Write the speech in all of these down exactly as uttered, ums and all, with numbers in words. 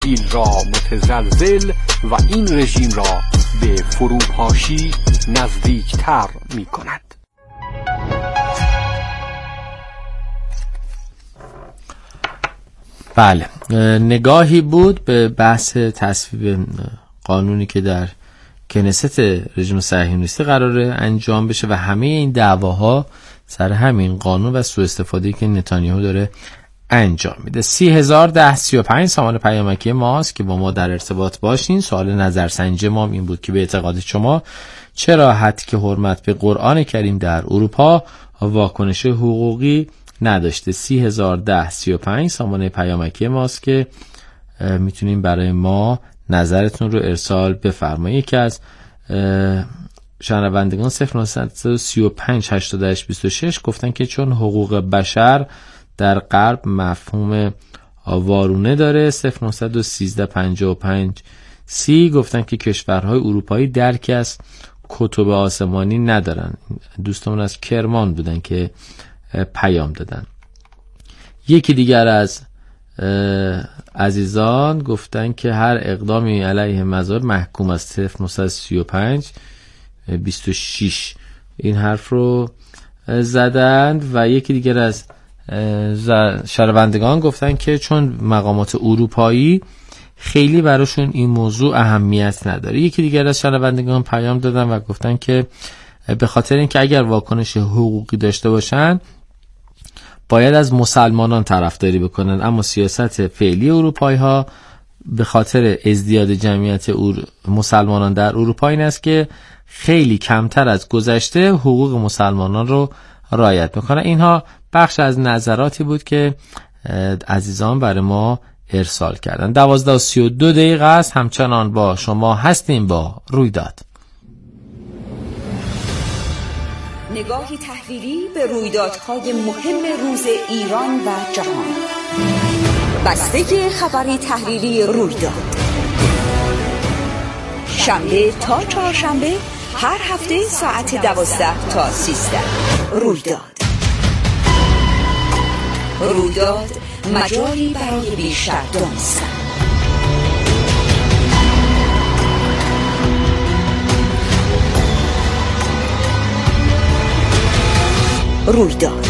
اسرائیل را متزلزل و این رژیم را به فروپاشی نزدیکتر می کند. بله، نگاهی بود به بحث تصویب قانونی که در کنست رژیم صهیونیستی قراره انجام بشه و همه این دعواها سر همین قانون و سوء استفاده‌ای که نتانیاهو داره انجام میده. سی هزار ده سی و پنج سامان پیامکی ماست که با ما در ارتباط باشین. سوال نظرسنجی ما این بود که به اعتقاد شما چرا حتی که حرمت به قرآن کریم در اروپا واکنش حقوقی نداشته؟ سی هزار ده سی و پنج سامان پیامکی ماست که میتونین برای ما نظرتون رو ارسال بفرمایید. یکی از شنوندگان صفر نهصد و سی و پنج هشتاد و هشت بیست و شش گفتن که چون حقوق بشر در غرب مفهوم وارونه داره. صفر نهصد و سیزده پنجاه و پنج سی گفتن که کشورهای اروپایی درکی از کتب آسمانی ندارن. دوستمون از کرمان بودن که پیام دادن. یکی دیگر از عزیزان گفتن که هر اقدامی علیه مذاهب محکوم است. صفر نهصد و سی و پنج بیست و شش این حرف رو زدند. و یکی دیگر از شنوندگان گفتن که چون مقامات اروپایی خیلی براشون این موضوع اهمیت نداره. یکی دیگر از شنوندگان پیام دادن و گفتن که به خاطر اینکه اگر واکنش حقوقی داشته باشن باید از مسلمانان طرفداری بکنن، اما سیاست فعلی اروپایی ها به خاطر ازدیاد جمعیت مسلمانان در اروپا این است که خیلی کمتر از گذشته حقوق مسلمانان رو رعایت میکنن. اینها بخش از نظراتی بود که عزیزان برای ما ارسال کردن. دوازده و سی و دو دقیقه است. همچنان با شما هستیم با رویداد. نگاهی تحلیلی به رویدادهای مهم روز ایران و جهان. بسته خبری تحلیلی رویداد شنبه تا چهارشنبه هر هفته ساعت دوازده تا سیزده. رویداد رویداد مجالی برای بیشتر دانستن. رویداد.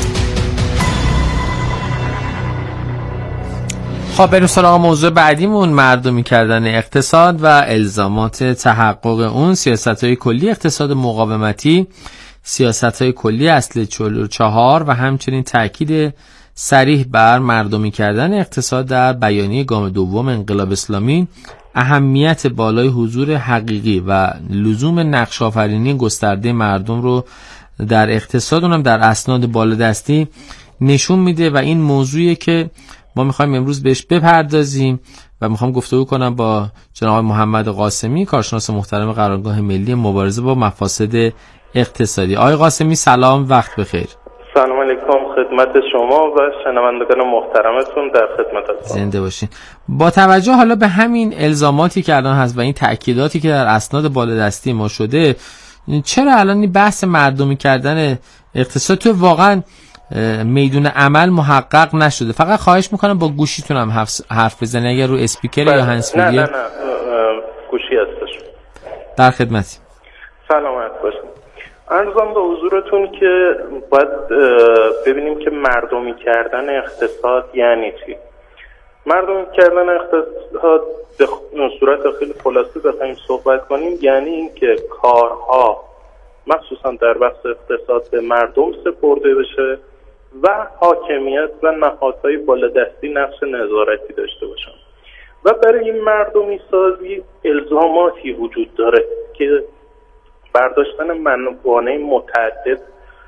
خب بریم سراغ موضوع بعدیمون، مردمی کردن اقتصاد و الزامات تحقق اون. سیاست‌های کلی اقتصاد مقاومتی، سیاست‌های کلی اصل چهل و چهار و همچنین تاکید صریح بر مردمی کردن اقتصاد در بیانیه گام دوم انقلاب اسلامی، اهمیت بالای حضور حقیقی و لزوم نقش آفرینی گسترده مردم رو در اقتصاد، اونم در اسناد بالادستی نشون میده و این موضوعی که ما میخوایم امروز بهش بپردازیم و میخوام گفتگو کنم با جناب محمد قاسمی، کارشناس محترم قرارگاه ملی مبارزه با مفاسد اقتصادی. آقای قاسمی سلام، وقت بخیر. سلام علیکم خدمت شما و شنوندگان محترمتون، در خدمت هستم. زنده باشین. با توجه حالا به همین الزاماتی که الان هست و این تأکیداتی که در اسناد بالادستی ما شده، چرا الان این بحث مردمی کردن اقتصاد تو واقعا میدون عمل محقق نشده؟ فقط خواهش میکنم با گوشیتون هم حرف بزنید، اگر رو اسپیکر یا هندزفری. نه نه نه گوشی هستش. در خدمتی. سلامت باشید. عرضم به حضورتون که باید ببینیم که مردمی کردن اقتصاد یعنی چی. مردمی کردن اقتصاد به صورت خیلی خلاصه بخوایم صحبت کنیم یعنی این که کارها مخصوصا در بخش اقتصاد به مردم سپرده بشه و حاکمیت و نهادهای بالادستی نقش نظارتی داشته باشن. و برای این مردمی سازی الزاماتی وجود داره که برداشتن موانع متعدد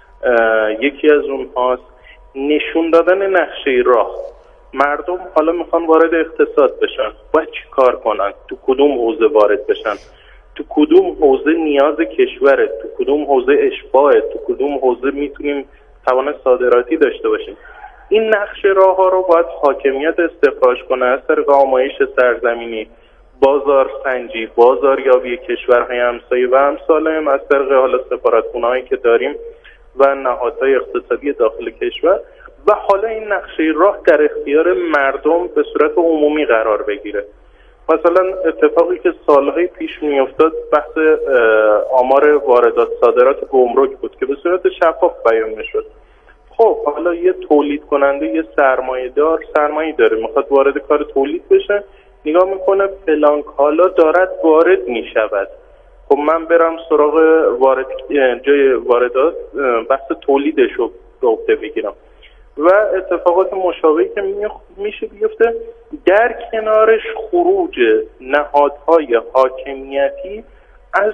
یکی از اونهاست. نشون دادن نقشه راه. مردم حالا میخوان وارد اقتصاد بشن، باید چی کار کنن؟ تو کدوم حوزه وارد بشن؟ تو کدوم حوزه نیاز کشوره؟ تو کدوم حوزه اشباعه؟ تو کدوم حوزه میتونیم توان صادراتی داشته باشیم؟ این نقش راه ها رو باید حاکمیت استخراج کنه از طریق آمایش سرزمینی، بازار سنجی، بازاریابی کشورهای همسایه و همسالم، از طریق حالا سفارتخونه‌هایی که داریم و نهادهای اقتصادی داخل کشور. و حالا این نقشه راه در اختیار مردم به صورت عمومی قرار بگیره. مثلا اتفاقی که سالهای پیش میافتاد بحث آمار واردات صادرات گمرک بود که به صورت شفاف بیان میشد. خب حالا یه تولید کننده، یه سرمایه دار سرمایه داره میخواد وارد کار تولید بشه، نگاه میکنه فلان کالا دارد وارد میشود، خب من برم سراغ وارد جای واردات بحث تولیدش رو به عهده بگیرم و اتفاقات مشابهی که میشه بیفته. در کنارش خروج نهادهای حاکمیتی از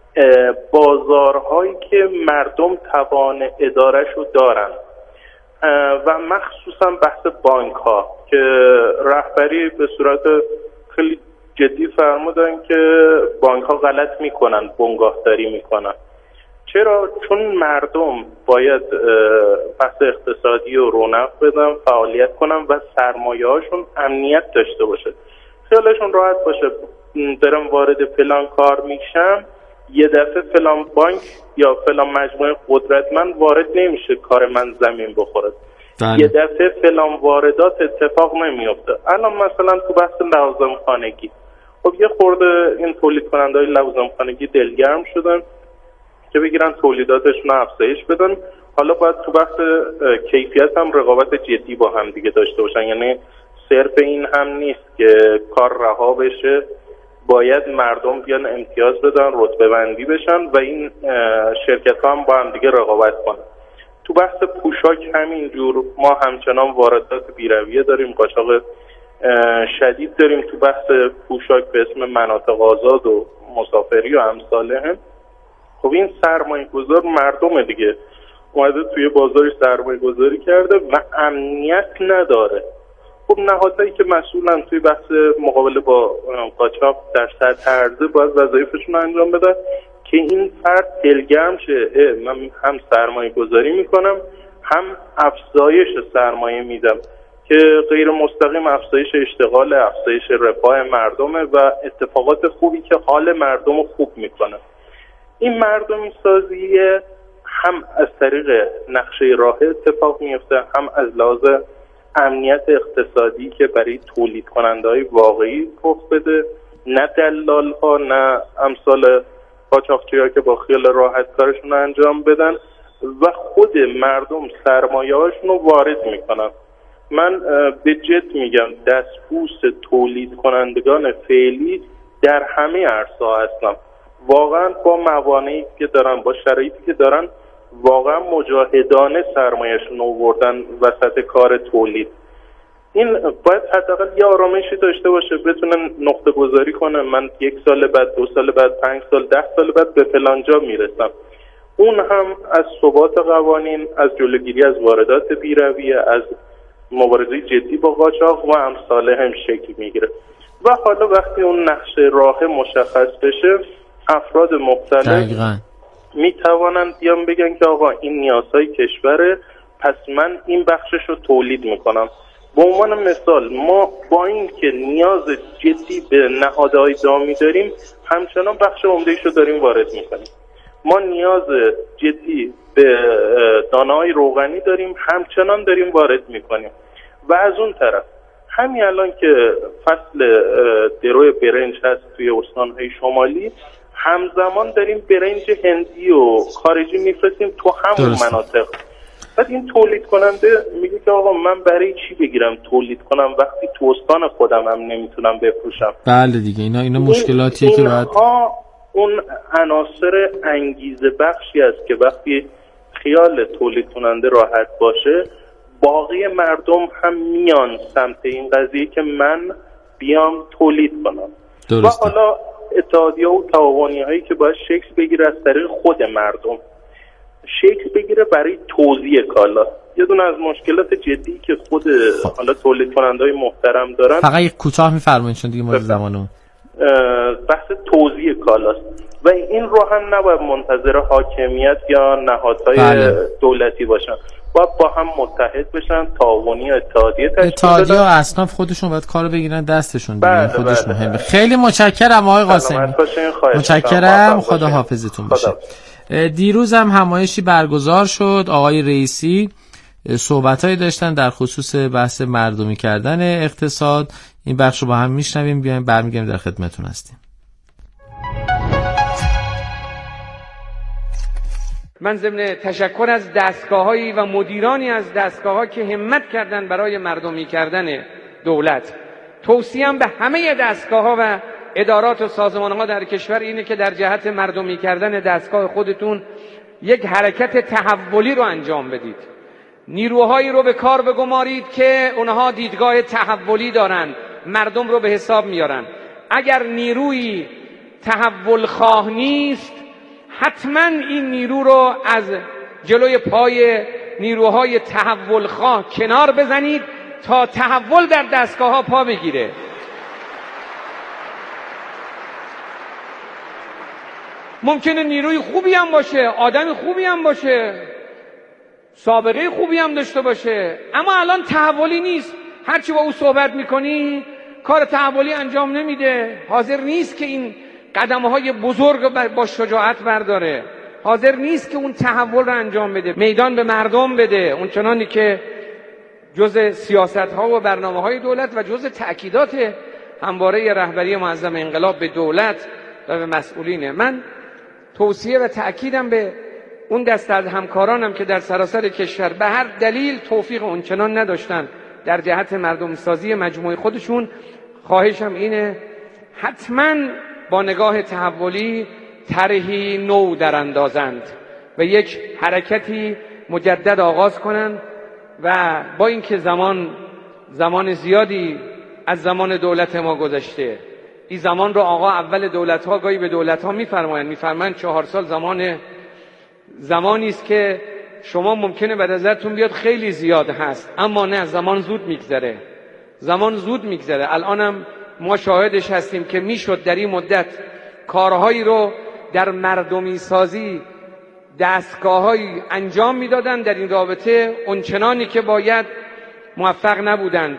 بازارهایی که مردم توان ادارش رو دارن و مخصوصا بحث بانک ها که رهبری به صورت خیلی جدی فرمودن که بانک ها غلط میکنن، بنگاهداری میکنن. چرا؟ چون مردم باید بحث اقتصادی رو رونق بدن، فعالیت کنن و سرمایه هاشون امنیت داشته باشه، خیالشون راحت باشه دارم وارد فلان کار میشم، یه دفعه فلان بانک یا فلان مجموعه قدرتمند وارد نمیشه کار من زمین بخوره، یه دفعه فلان واردات اتفاق نمیفته. الان مثلا تو بحث لوازم خانگی، خب یه خورده این تولید کننده های لوازم خانگی دلگرم شدن که بگیرن تولیداتشون رو افزایش بدن. حالا باید تو بحث کیفیت هم رقابت جدی با هم دیگه داشته باشن، یعنی صرف این هم نیست که کار رها بشه، باید مردم بیان امتیاز بدن، رتبه بندی بشن و این شرکت ها هم با هم دیگه رقابت کنن. تو بحث پوشاک همینجور ما همچنان واردات بیرویه داریم، قاچاق شدید داریم تو بحث پوشاک به اسم مناطق آزاد و مسافری و امثاله هم. خب این سرمایه گذار مردم دیگه اومده توی بازاری سرمایه گذاری کرده و امنیت نداره. خب نهادهایی که مسئولن توی بحث مقابله با قاچاق در سطح عرضه باید وظایفشون انجام بدن که این فرد دلگرم شه، من هم سرمایه گذاری میکنم هم افزایش سرمایه میدم که غیر مستقیم افزایش اشتغال، افزایش رفاه مردمه و اتفاقات خوبی که حال مردم رو خوب میکنه. این مردمی سازی هم از طریق نقشه راه اتفاق میفته، هم از لحاظ امنیت اقتصادی که برای تولید کننده های واقعی رخ بده، نه دلال ها نه امثال قاچاقچی ها که با خیال راحت کارشون انجام بدن و خود مردم سرمایه هاشون رو وارد میکنن. من به جد میگم دستبوس تولید کنندگان فعلی در همه عرصه هستم، واقعا با موانعی که دارن، با شرایطی که دارن، واقعا مجاهدانه سرمایه‌شون رو آوردن وسط کار تولید. این باید حداقل یه آرامشی داشته باشه، بتونن نقطه گذاری کنن من یک سال بعد، دو سال بعد، پنج سال، ده سال بعد به فلان جا میرسم. اون هم از ثبات قوانین، از جلوگیری از واردات بیرویه، از مبارزه جدی با قاچاق و امثاله هم شکل میگیره. و حالا وقتی اون نقشه راه مشخص بشه، افراد مختلف دقیقاً می توانند بیان بگن که آقا این نیازهای کشوره، پس من این بخشش رو تولید میکنم. به عنوان مثال ما با این که نیاز جدی به نهادهای دامی داریم، همچنان بخش عمده‌ایش رو داریم وارد میکنیم. ما نیاز جدی به دانه‌های روغنی داریم، همچنان داریم وارد میکنیم. و از اون طرف همین الان که فصل درو برنج هست توی استان‌های شمالی، همزمان داریم برنج هندی و خارجی میفرستیم تو همون درسته. مناطق. بعد این تولید کننده میگه که آقا من برای چی بگیرم تولید کنم وقتی تو استان خودم هم نمیتونم بفروشم. بله دیگه اینا اینا مشکلاتیه که بعد اون عناصر انگیزه بخشی است که وقتی خیال تولید کننده راحت باشه، باقی مردم هم میان سمت این قضیه که من بیام تولید کنم. درسته. و حالا اتحادیه و تعاونی هایی که باید شکل بگیره از طریق خود مردم، شکل بگیره برای توزیع کالا. یه دونه از مشکلات جدی که خود حالا تولید کننده های محترم دارن، فقط یک کوتاه میفرمایید چون دیگه ما زمانو بحث توزیع کالاست و این رو هم نباید منتظر حاکمیت یا نهادهای بله. دولتی باشن، باید با هم متحد بشن، تعاونی و اتحادیه تشکیل بدن. اتحادیه و اصناف خودشون باید کارو بگیرن دستشون دیگه، خودش بله مهمه. خیلی متشکرم آقای قاسمی. متشکرم، خدا حافظتون باشه. دیروز هم همایشی برگزار شد، آقای رئیسی صحبتایی داشتن در خصوص بحث مردمی کردن اقتصاد. این بخش رو با هم میشنویم، بیایم برمیگردیم در خدمتتون هستیم. من ضمن تشکر از دستگاه‌هایی و مدیرانی از دستگاه‌ها که همت کردن برای مردمی کردن دولت، توصیه‌ام به همه دستگاه‌ها و ادارات و سازمان‌ها در کشور اینه که در جهت مردمی کردن دستگاه خودتون یک حرکت تحولی رو انجام بدید. نیروهایی رو به کار بگمارید که اونها دیدگاه تحولی دارن، مردم رو به حساب میارن. اگر نیروی تحول خواه نیست، حتما این نیرو رو از جلوی پای نیروهای تحول خواه کنار بزنید تا تحول در دستگاه ها پا بگیره. ممکنه نیروی خوبی هم باشه، آدم خوبی هم باشه، سابقه خوبی هم داشته باشه، اما الان تحولی نیست. هرچی با او صحبت میکنی کار تحولی انجام نمیده، حاضر نیست که این قدم‌های بزرگ با شجاعت برداره، حاضر نیست که اون تحول رو انجام بده، میدان به مردم بده، اون چنانی که جز سیاست‌ها و برنامه‌های دولت و جز تأکیدات همواره رهبری معظم انقلاب به دولت و به مسئولینه. من توصیه و تأکیدم به اون دست از همکارانم که در سراسر کشور به هر دلیل توفیق اونچنان نداشتن در جهت مردم سازی مجموعه خودشون، خواهشم اینه حتماً با نگاه تحولی طرحی نو در اندازند و یک حرکتی مجدد آغاز کنند و با اینکه زمان زمان زیادی از زمان دولت ما گذشته، این زمان رو آقا اول دولت ها گاهی به دولت ها میفرمایند میفرمایند چهار سال زمان زمانی است که شما ممکنه به نظرتون بیاد خیلی زیاد هست، اما نه، زمان زود میگذره، زمان زود میگذره. الانم ما شاهدش هستیم که میشد در این مدت کارهایی رو در مردمی سازی دستگاه‌هایی انجام میدادن، در این رابطه اونچنانی که باید موفق نبودند.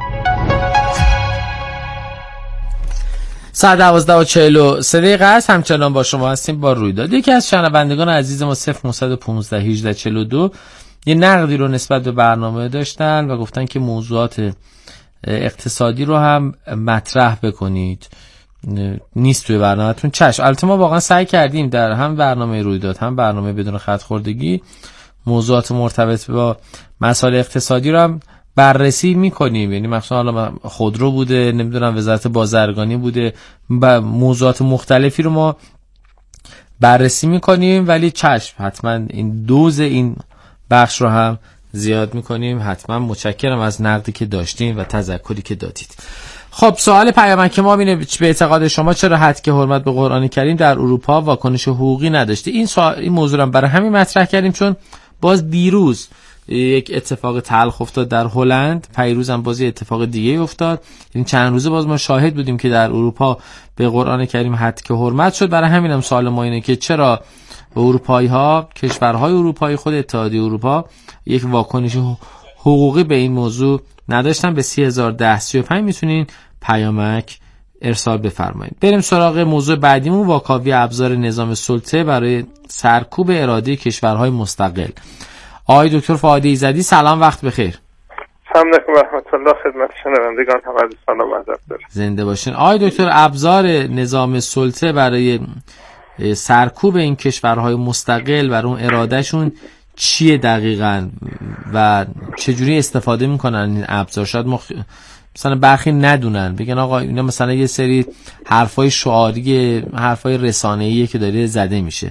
ساعت دوازده و چهل و سه دقیقه است. همچنان با شما هستیم با رویداد. یکی از شنوندگان عزیز ما صفر نهصد و پانزده هجده چهل و دو یه نقدی رو نسبت به برنامه داشتن و گفتن که موضوعات اقتصادی رو هم مطرح بکنید، نیست توی برنامه‌تون. چشم، البته ما واقعا سعی کردیم در هم برنامه رویداد هم برنامه بدون خط خوردگی موضوعات مرتبط با مسائل اقتصادی رو هم بررسی میکنیم، یعنی مثلا حالا خودرو بوده، نمیدونم وزارت بازرگانی بوده، موضوعات مختلفی رو ما بررسی میکنیم، ولی چشم حتما این دوز این بخش رو هم زیاد میکنیم. حتما متشکرم از نقدی که داشتین و تذکری که دادید. خب سوال پیامک ما اینه، به اعتقاد شما چرا حد حرمت به قرآن کریم در اروپا واکنش حقوقی نداشته؟ این سوال این موضوع رو برای همین مطرح کردیم چون باز دیروز یک اتفاق تلخ افتاد در هلند، پیروز هم باز اتفاق دیگه افتاد. این چند روزه باز ما شاهد بودیم که در اروپا به قرآن کریم حد که حرمت شد. برای همین هم سوال ما اینه که چرا اروپایی ها، کشورهای اروپایی، خود اتحادیه اروپا یک واکنش حقوقی به این موضوع نداشتن. به سی هزار و ده سی و پنج میتونین پیامک ارسال بفرمایید. بریم سراغ موضوع بعدیمون، واکاوی ابزار نظام سلطه برای سرکوب اراده کشورهای مستقل. آقای دکتر فؤاد ایزدی سلام، وقت بخیر. سلام علیکم و رحمت الله، خدمت شنوندگان هم عرض سلام و ادب دارم. زنده باشین. آقای دکتر، ابزار نظام سلطه برای سرکوب این کشورهای مستقل و اون ارادهشون چیه دقیقاً و چجوری استفاده میکنن این ابزار؟ شاید مخ... مثلا برخی ندونن، بگن آقا اینا مثلا یه سری حرفای شعاری، حرفای رسانه‌ایه که داره زده میشه.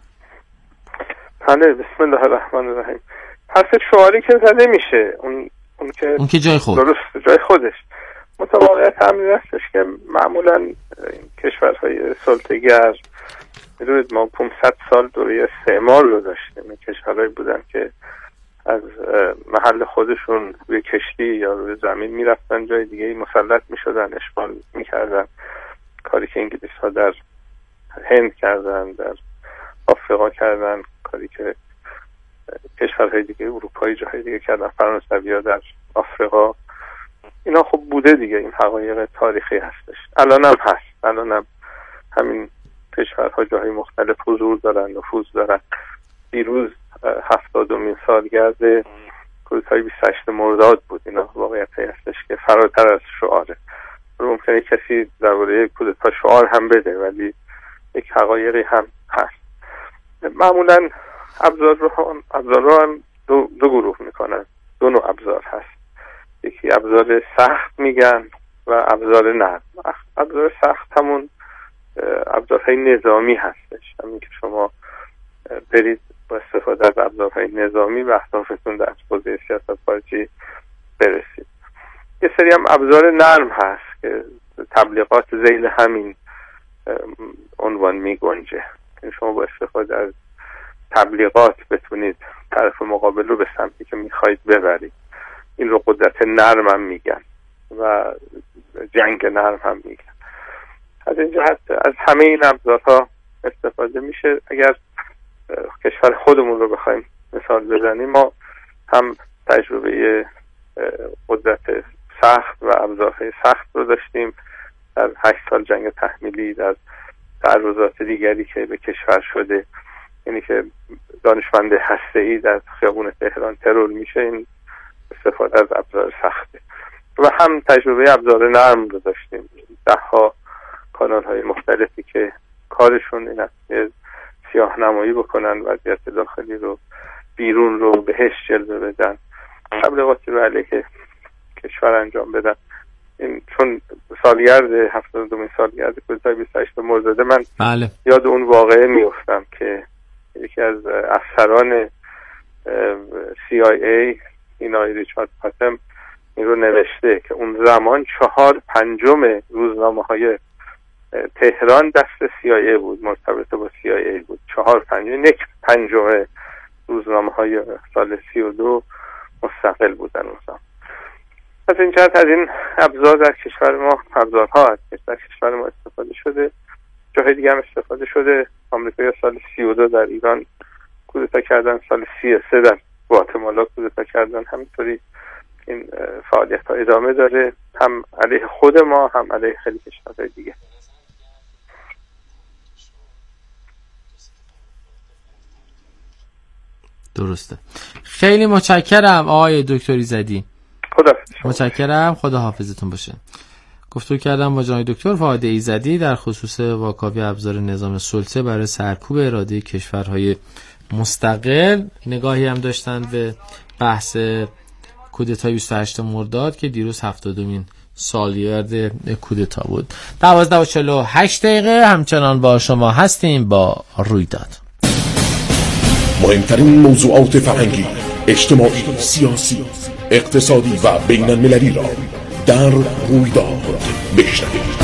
بله، بسم الله الرحمن الرحیم. حرف شعاری که زده میشه، اون اون که اون که جای خود درست جای خودش. متواقعیت همین هستش که معمولا کشورهای سلطه‌گر، میدونید ما پانصد سال دوره استعمار رو داشتیم. کشورهایی بودن که از محل خودشون روی کشتی یا روی زمین میرفتن جای دیگه مسلط میشدن، اشغال میکردن. کاری که انگلیس‌ها در هند کردن، در آفریقا کردن، کاری که کشورهای دیگه اروپایی جاهای دیگه کردن، فرانسوی‌ها در آفریقا. اینا خب بوده دیگه، این حقایق تاریخی هستش. الان هم هست، الان هم همین کشورها جاهای مختلف حضور دارن، نفوذ دارن. دیروز هفتادمین سالگرد کودتای بیست و هشت مرداد بود. اینا واقعیتی هستش که فراتر از شعاره. ممکنه کسی درباره کودتا شعار هم بده ولی یک حقایقی هم هست. معمولا ابزار رو هم ابزار رو هم دو, دو گروه میکنن. دو نوع ابزار هست. یکی ابزار سخت میگن و ابزار نرم. ابزار سخت همون ابزارهای نظامی هستش، همین که شما برید با استفاده از ابزارهای نظامی و اهدافتون در حوزه سیاست خارجی برسید. یه سری هم ابزار نرم هست که تبلیغات ذیل همین عنوان می گنجه. شما با استفاده از تبلیغات بتونید طرف مقابل رو به سمتی که میخواید ببرید. این رو قدرت نرم هم میگن و جنگ نرم هم میگن. از این جهت از همه این ابزارها استفاده میشه. اگر کشور خودمون رو بخوایم مثال بزنیم، ما هم تجربه قدرت سخت و ابزارهای سخت رو داشتیم در هشت سال جنگ تحمیلی، در تعرضات دیگری که به کشور شده، یعنی که دانشمند هسته‌ای در خیابون تهران ترور میشه، این استفاده از ابزار سخته. و هم تجربه ابزار نرم رو داشتیم، ده ها کانال های مختلفی که کارشون این است که سیاه نمایی بکنن، وضعیت داخلی رو، بیرون رو بهش جلوه بدن، تبلیغاتی رو علیه کشور انجام بدن. این چون سالگرد هفتاد و دومین سالگرد کودتای بیست و هشت مرداد من بله. یاد اون واقعه میافتم که یکی از افسران سی آی ای، این آقای ریچارد پاتم، این رو نوشته که اون زمان چهار پنجم روزنامه های تهران دست سی آی ای بود، مرتبط با سی آی ای بود. چهار پنجم یک پنجم روزنامه های سال سی و دو مستقل بودن اون زمان. از این جهت از این ابزار در کشور ما ابزارها هست که در کشور ما استفاده شده، جاهای دیگه هم استفاده شده. آمریکا سال سی و دو در ایران کودتا کردن، سال سی و سه در گواتمالا کودتا کردن. همینطوری این فعالیت ها ادامه داره، هم علیه خود ما هم علیه خیلی کشورهای دیگه. درسته. خیلی متشکرم آقای دکتر ایزدی. خداحافظ. متشکرم، خدا حافظتون باشه. گفتگو کردم با جناب دکتر فؤاد ایزدی در خصوص واکاوی ابزار نظام سلطه برای سرکوب اراده کشورهای مستقل. نگاهی هم داشتن به بحث کودتای بیست و هشت مرداد که دیروز هفتادمین سالگرد کودتا بود. دوازده و چهل و هشت دقیقه همچنان با شما هستیم با رویداد. مهمترین موضوعات فرهنگی، اجتماعی، سیاسی، اقتصادی و بین المللی را در رویداد بشنوید.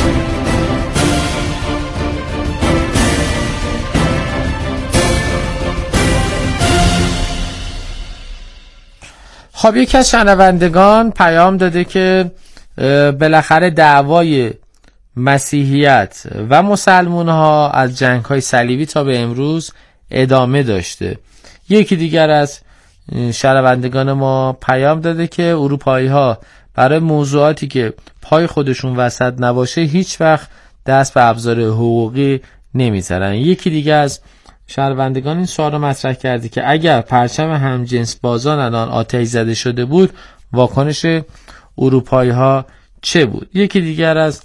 خب یکی از شنوندگان پیام داده که بالاخره دعوای مسیحیت و مسلمان ها از جنگ های صلیبی تا به امروز ادامه داشته. یکی دیگر از شنوندگان ما پیام داده که اروپایی ها برای موضوعاتی که پای خودشون وسط نباشه هیچ وقت دست به ابزار حقوقی نمیذارن. یکی دیگر از شنوندگان این سوال رو مطرح کرده که اگر پرچم همجنس بازان الان آتش زده شده بود واکنش اروپایی ها چه بود؟ یکی دیگر از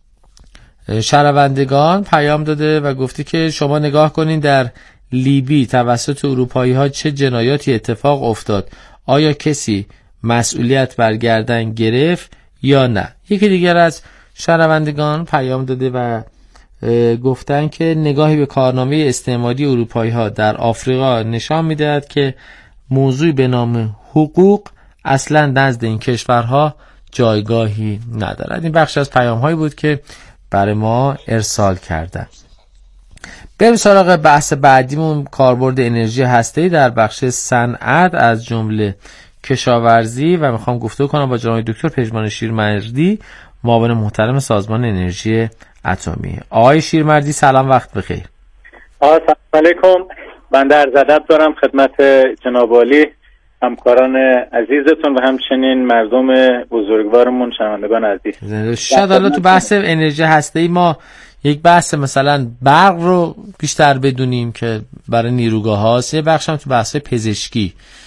شنوندگان پیام داده و گفته که شما نگاه کنین در لیبی توسط اروپایی ها چه جنایاتی اتفاق افتاد، آیا کسی مسئولیت بر گردن گرفت یا نه؟ یکی دیگر از شنوندگان پیام داده و گفتن که نگاهی به کارنامه استعماری اروپایی ها در آفریقا نشان میدهد که موضوعی به نام حقوق اصلا نزد این کشورها جایگاهی ندارد. این بخش از پیام هایی بود که برای ما ارسال کردن. بریم سراغ بحث بعدیمون، کاربرد انرژی هسته‌ای در بخش صنعت از جمله کشاورزی، و میخوام گفتگو کنم با جناب دکتر پژمان شیرمردی، معاون محترم سازمان انرژی اتمی. آقای شیرمردی سلام، وقت بخیر. سلام علیکم. بنده عرض ادب دارم خدمت جناب عالی، همکاران عزیزتون و همچنین مردم بزرگوارمون، شنوندگان عزیز. شاید حالا تو بحث انرژی هسته‌ای ما یک بحث مثلا برق رو بیشتر بدونیم که برای نیروگاه هاست، یه بخش هم تو بحث پزشکی.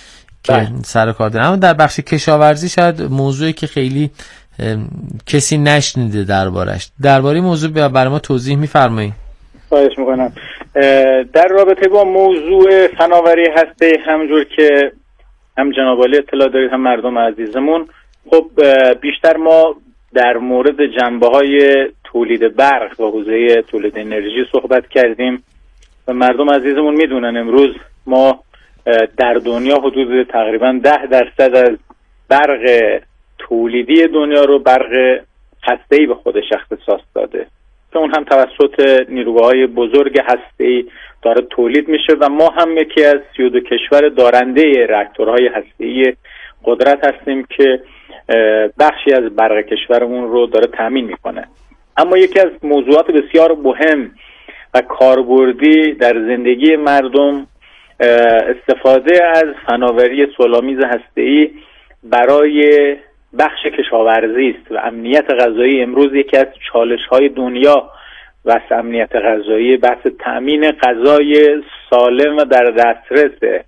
که سر کار دارن. اما در بخش کشاورزی شاید موضوعی که خیلی کسی نشنیده دربارش، درباره موضوع برای ما توضیح می‌فرمایید؟ خواهش میکنم. در رابطه با موضوع فناوری هسته، همونجور که هم جناب عالی اطلاع دارید هم مردم عزیزمون، خب بیشتر ما در مورد جنبه‌های تولید برق و حوزه تولید انرژی صحبت کردیم و مردم عزیزمون میدونن امروز ما در دنیا حدود تقریبا ده درصد از برق تولیدی دنیا رو برق هسته‌ای به خودش اختصاص داده که اون هم توسط نیروگاه‌های بزرگ هسته‌ای داره تولید میشه و ما هم یکی از سی و دو کشور دارنده راکتورهای هسته‌ای قدرت هستیم که بخشی از برق کشورمون رو داره تامین میکنه. اما یکی از موضوعات بسیار مهم و کاربردی در زندگی مردم استفاده از فناوری صلح‌آمیز هسته‌ای برای بخش کشاورزی است و امنیت غذایی امروز یکی از چالش‌های دنیا و امنیت غذایی بحث تأمین غذای سالم و در دسترسه.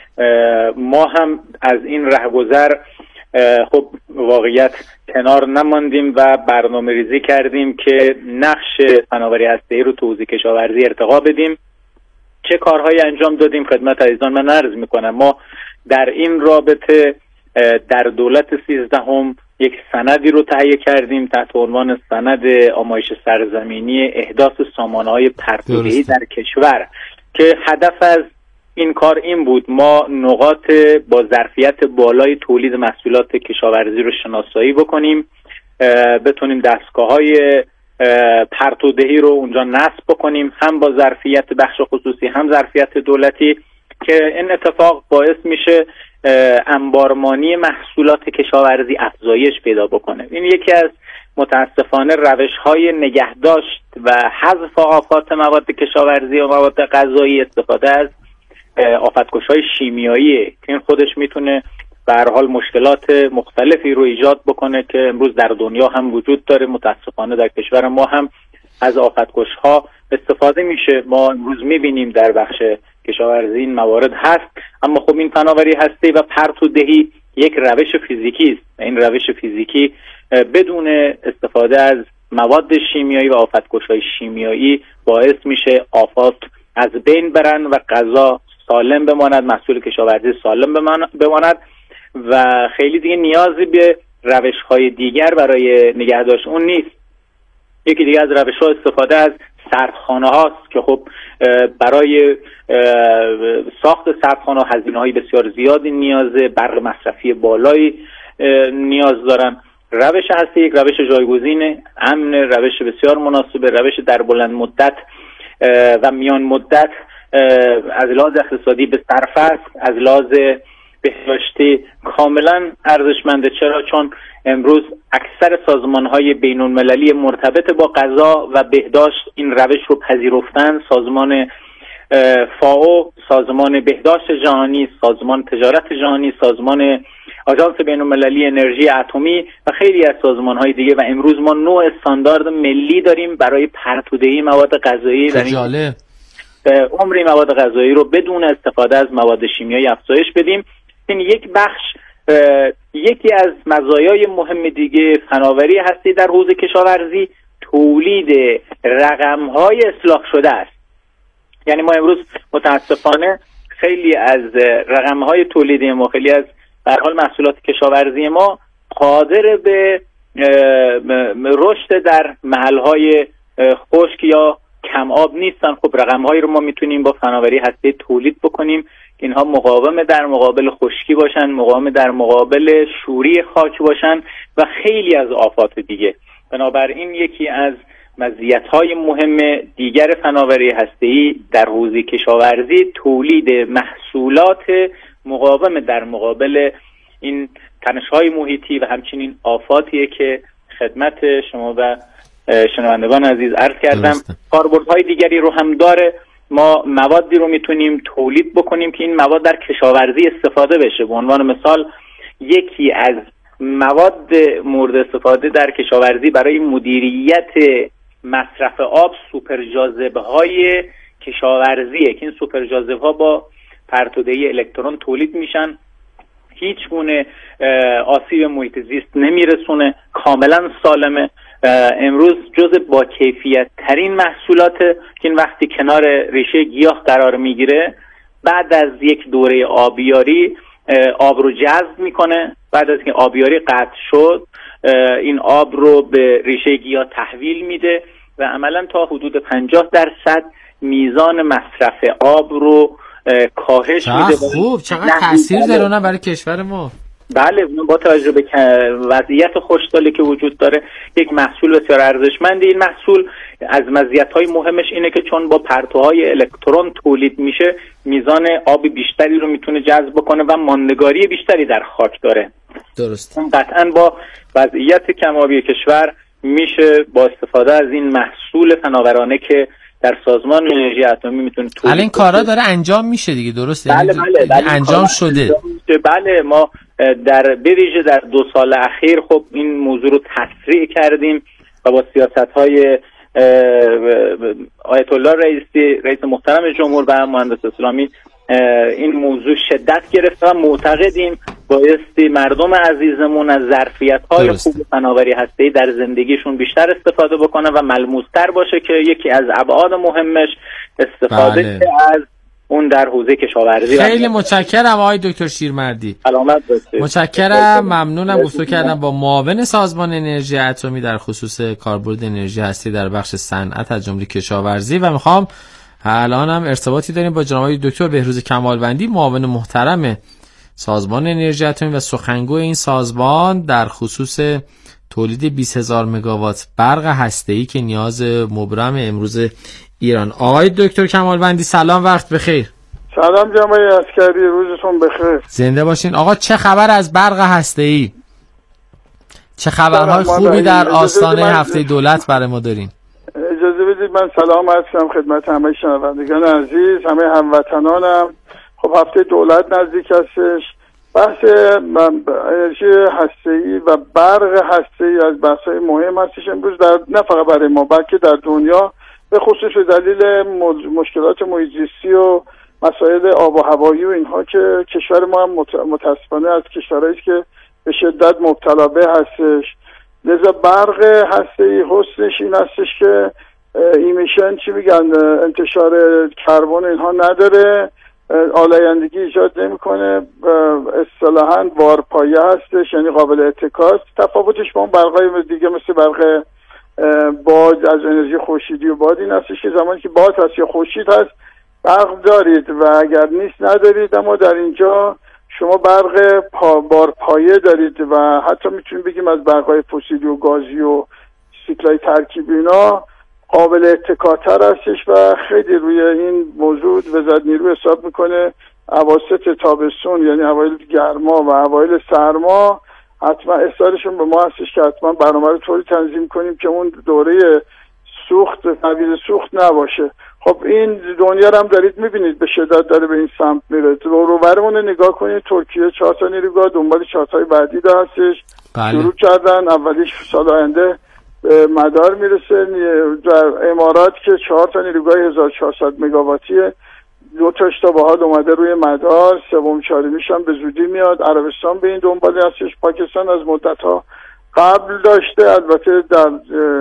ما هم از این رهگذر خب واقعیت کنار نماندیم و برنامه ریزی کردیم که نقش فناوری هسته‌ای رو تو حوزه کشاورزی ارتقا بدیم. چه کارهایی انجام دادیم خدمت عزیزان من عرض میکنم. ما در این رابطه در دولت سیزدهم یک سندی رو تهیه کردیم تحت عنوان سند آمایش سرزمینی احداث سامانه‌های پرتوده‌ای در کشور که هدف از این کار این بود ما نقاط با ظرفیت بالای تولید محصولات کشاورزی رو شناسایی بکنیم، بتونیم دستگاه‌های پرتوده‌ای رو اونجا نصب بکنیم، هم با ظرفیت بخش خصوصی هم ظرفیت دولتی، که این اتفاق باعث میشه انبارمانی محصولات کشاورزی افزایش پیدا بکنه. این یکی از متاسفانه روش‌های نگهداشت و حذف آفات مواد کشاورزی و مواد غذایی استفاده از آفتکش‌های شیمیایی که این خودش میتونه به هر حال مشکلات مختلفی رو ایجاد بکنه که امروز در دنیا هم وجود داره. متاسفانه در کشور ما هم از آفتکش‌ها استفاده میشه. ما امروز میبینیم در بخش کشاورزی این موارد هست، اما خب این فناوری هستی و پرتودهی یک روش فیزیکی است. این روش فیزیکی بدون استفاده از مواد شیمیایی و آفتکش‌های شیمیایی باعث میشه آفات از بین برن و غذا سالم بماند، محصول کشاورزی سالم بماند و خیلی دیگه نیازی به روش‌های دیگر برای نگهداشت اون نیست. یکی دیگه از روش‌ها استفاده از سردخانه هاست که خب برای ساخت سردخانه هزینه‌های بسیار زیادی نیازه، برق مصرفی بالایی نیاز دارن. روش هستی یک روش جایگزین امن، روش بسیار مناسب، روش در بلند مدت و میان مدت از لحاظ اقتصادی به صرف است، از لحاظ بهداشتی کاملا ارزشمنده. چرا؟ چون امروز اکثر سازمان‌های بین‌المللی مرتبط با غذا و بهداشت این روش رو پذیرفتن. سازمان فاو، سازمان بهداشت جهانی، سازمان تجارت جهانی، سازمان آژانس بین‌المللی انرژی اتمی و خیلی از سازمان‌های دیگه و امروز ما نوع استاندارد ملی داریم برای پرتوده‌ای مواد غذایی. جالب. عمری مواد غذایی رو بدون استفاده از مواد شیمیایی افزایش بدیم. این یک بخش. یکی از مزایای مهم دیگه فناوری هستی در حوزه کشاورزی تولید رقم‌های اصلاح شده است. یعنی ما امروز متاسفانه خیلی از رقم‌های تولیدی ما، خیلی از به هر حال محصولات کشاورزی ما قادر به رشد در محل‌های خشک یا کم آب نیستن. خب رقم‌هایی رو ما میتونیم با فناوری هستی تولید بکنیم که اینها مقاوم در مقابل خشکی باشن، مقاوم در مقابل شوری خاک باشن و خیلی از آفات دیگه. بنابراین یکی از مزیت‌های مهم دیگر فناوری هسته‌ای در حوزه کشاورزی تولید محصولات مقاوم در مقابل این تنش‌های محیطی و همچنین آفاتیه که خدمت شما و شنوندگان عزیز عرض کردم. کاربردهای دیگری رو هم داره. ما موادی رو میتونیم تولید بکنیم که این مواد در کشاورزی استفاده بشه. به عنوان مثال یکی از مواد مورد استفاده در کشاورزی برای مدیریت مصرف آب سوپر جاذبه‌های کشاورزیه که این سوپر جاذبه‌ها با پرتوده‌ای الکترون تولید میشن هیچ گونه آسیب محیط زیست نمیرسونه، کاملا سالمه. امروز جز با کیفیت ترین محصولات که این وقتی کنار ریشه گیاه قرار میگیره، بعد از یک دوره آبیاری آب رو جذب میکنه. بعد از که آبیاری قطع شد این آب رو به ریشه گیاه تحویل میده و عملا تا حدود پنجاه درصد میزان مصرف آب رو کاهش میده. خوب، چقدر تاثیر داره برای کشور ما. بله، با توجه به وضعیت خوشحالی که وجود داره یک محصول بسیار ارزشمندی. این محصول از مزیت‌های مهمش اینه که چون با پرتوهای الکترون تولید میشه، میزان آب بیشتری رو میتونه جذب کنه و ماندگاری بیشتری در خاک داره. درست. قطعاً با وضعیت کم‌آبی کشور میشه با استفاده از این محصول فناورانه که در سازمان انرژی اتمی میتونه تولید. الان این کارا داره انجام میشه دیگه، درسته؟ بله بله, بله انجام شده. بله، ما در بویژه در دو سال اخیر خب این موضوع رو تسریع کردیم و با سیاست‌های آیت الله رئیسی، رئیس محترم جمهور و مهندس اسلامی این موضوع شدت گرفت و معتقدیم بایستی مردم عزیزمون از ظرفیت‌های خوب فناوری هسته‌ای در زندگیشون بیشتر استفاده بکنه و ملموس‌تر باشه که یکی از ابعاد مهمش استفاده بله. از اون در حوزه کشاورزی. خیلی متشکرم آقای دکتر شیرمردی. سلامت باشید. متشکرم، ممنونم. گفتگو کردم با معاون سازمان انرژی اتمی در خصوص کاربرد انرژی هستی در بخش صنعت از جمله کشاورزی و میخوام الان هم ارتباطی داریم با جناب دکتر بهروز کمالوندی، معاون محترم سازمان انرژی اتمی و سخنگو این سازمان در خصوص تولید بیست هزار مگاوات برق هسته‌ای که نیاز مبرم امروز ایران. آقای دکتر کمالوندی سلام، وقت بخیر. سلام جناب عسکری، روزتون بخیر. زنده باشین. آقا چه خبر از برق هسته‌ای؟ چه خبرهای خوبی در آستانه هفته دولت برای ما دارین؟ اجازه بدید من سلام عرض کنم خدمت همه شنوندگان عزیز، همه هموطنانم. خب هفته دولت نزدیک هستش. بحث انرژی هسته‌ای و برق هسته‌ای از بحث‌های مهم هستش امروز، در نه فقط برای ما بلکه در دنیا، به خصوص دلیل مشکلات محیط زیستی و مسائل آب و هوایی و اینها که کشور ما هم متاسفانه از کشورهایی است که به شدت مبتلا به هستش. لذا برق هسته‌ای حسنش این هستش که ایمیشن چی میگن انتشار کربن اینها نداره، آلایندگی ایجاد نمیکنه، اصطلاحاً بارپایه هستش، یعنی قابل اتکاست. تفاوتش با اون برقای دیگه مثل برق باد از انرژی خورشیدی و باد این هستش که زمانی که باد هست یا خورشید هست برق دارید و اگر نیست ندارید، اما در اینجا شما برق پا بارپایه دارید و حتی میتونیم بگیم از برقای فسیلی و گازی و سیکلای ترکیبی اینا قابل اتکاتر هستش و خیلی روی این موضوع وزارت نیرو حساب میکنه اواسط تابستون، یعنی اوایل گرما و اوایل سرما، حتما اصرارشون به ما هستش که حتما برنامه رو طوری تنظیم کنیم که اون دوره سوخت تعویض سوخت نباشه. خب این دنیا رو هم دارید میبینید به شدت داره به این سمت میره. رو رو برمون نگاه کنید، ترکیه چهار تا نیروگاه دنبال چهار تای بعدی ده هستش. بله. شروع کردن، اولیش سال آینده مدار میرسه. در امارات که چهار تا نیروگاه هزار و چهارصد مگاواتیه، دو تاش تا به حال اومده روی مدار، سوم چهارمیش هم به زودی میاد. عربستان به این دنبالی هستش. پاکستان از مدت‌ها قبل داشته، البته در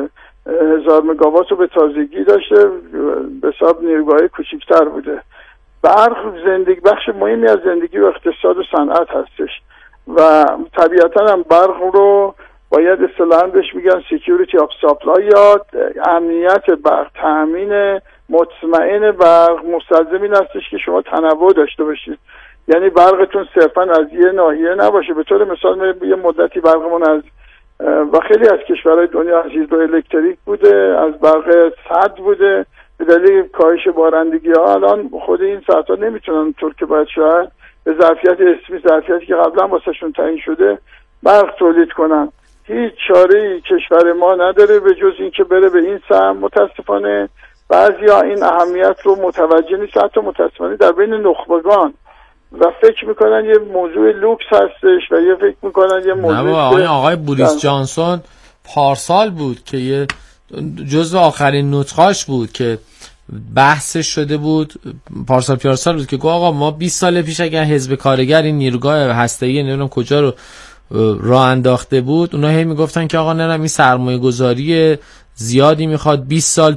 هزار مگاوات رو به تازگی داشته، به حساب نیروگاه کوچیک‌تر بوده. برق زندگی بخش مهمی از زندگی و اقتصاد و صنعت هستش و طبیعتاً هم برق رو باید اصطلاحاً بهش میگن security of supply یا امنیت برق، تامین مطمئن برق مستلزم این هستش که شما تنوع داشته باشید، یعنی برقتون صرفاً از یه ناحیه نباشه. به طور مثال یه مدتی برقمون از و خیلی از کشورهای دنیا از هیدروالکتریک بوده، از برق سد بوده، به دلیل کاهش بارندگی ها الان خود این ساعت‌ها نمیتونن طور که باید شاید به ظرفیت اسمی، ظرفیتی که قبلا واسهشون تعیین شده، برق تولید کنن. هیچ چاره‌ای کشور ما نداره به جز اینکه بره به این سمت. متاسفانه بعضیا این اهمیت رو متوجه نیست، حتی متاسفانه در بین نخبگان، و فکر میکنن یه موضوع لوکس هستش و یه فکر میکنن یه موضوع نه آقای آقای بوریس جانسون پارسال بود که یه جزو آخرین نطقاش بود که بحث شده بود پارسال پیارسال بود که گفت آقا ما بیست سال پیش اگر حزب کارگر این نیروگاه هسته‌ای نمیدونم کجا رو راه انداخته بود، اونا هی میگفتن که آقا نه نه این سرمایه گذاری زیادی میخواد، بیست سال